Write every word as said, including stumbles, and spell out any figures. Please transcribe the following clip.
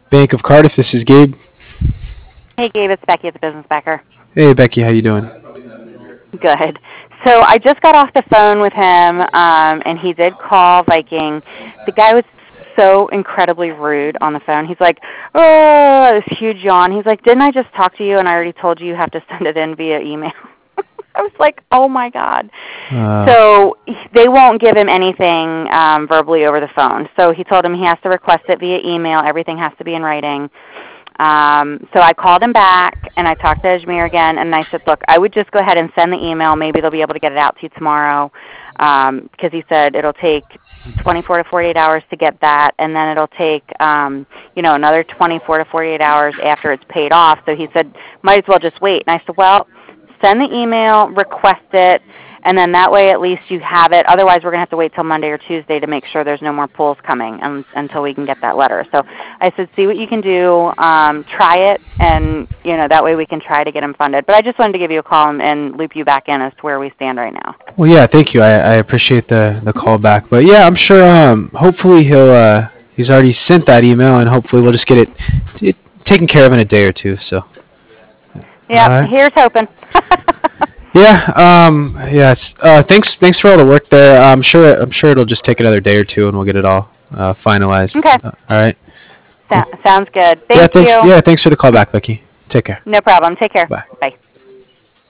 Bank of Cardiff. This is Gabe. Hey, Gabe, it's Becky at the Business Backer. Hey, Becky, how you doing? Good. So I just got off the phone with him, um, and he did call Viking. The guy was so incredibly rude on the phone. He's like, oh, this huge yawn. He's like, didn't I just talk to you, and I already told you you have to send it in via email? I was like, oh, my God. Uh, So they won't give him anything um, verbally over the phone. So he told him he has to request it via email. Everything has to be in writing. Um, so I called him back, and I talked to Ajmer again, and I said, look, I would just go ahead and send the email. Maybe they'll be able to get it out to you tomorrow, um, because he said it'll take twenty-four to forty-eight hours to get that, and then it'll take, um, you know, another twenty-four to forty-eight hours after it's paid off. So he said, might as well just wait. And I said, well, send the email, request it, and then that way at least you have it. Otherwise, we're going to have to wait till Monday or Tuesday to make sure there's no more pulls coming um, until we can get that letter. So I said, see what you can do, um, try it, and you know that way we can try to get him funded. But I just wanted to give you a call and, and loop you back in as to where we stand right now. well, yeah, thank you. I, I appreciate the, the call back. But yeah, I'm sure. Um, hopefully he'll. Uh, he's already sent that email, and hopefully we'll just get it, it taken care of in a day or two. So. Yeah, All right. here's hoping. Yeah. Um. Yeah. It's, uh. Thanks. Thanks for all the work there. I'm sure. I'm sure it'll just take another day or two, and we'll get it all uh, finalized. Okay. Uh, all right. So, sounds good. Thank yeah. Thanks. you. Yeah. Thanks for the call back, Becky. Take care. No problem. Take care. Bye. Bye.